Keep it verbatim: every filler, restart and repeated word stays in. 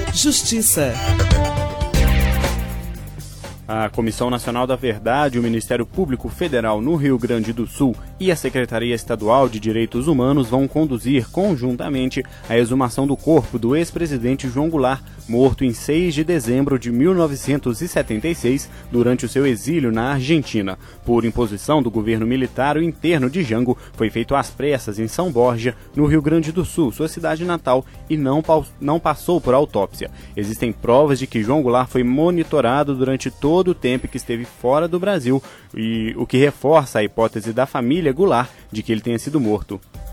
Justiça. A Comissão Nacional da Verdade, o Ministério Público Federal no Rio Grande do Sul e a Secretaria Estadual de Direitos Humanos vão conduzir conjuntamente a exumação do corpo do ex-presidente João Goulart, morto em seis de dezembro de mil novecentos e setenta e seis, durante o seu exílio na Argentina. Por imposição do governo militar, o enterro de Jango foi feito às pressas em São Borja, no Rio Grande do Sul, sua cidade natal, e não, não passou por autópsia. Existem provas de que João Goulart foi monitorado durante todo do tempo que esteve fora do Brasil, e o que reforça a hipótese da família Goulart de que ele tenha sido morto.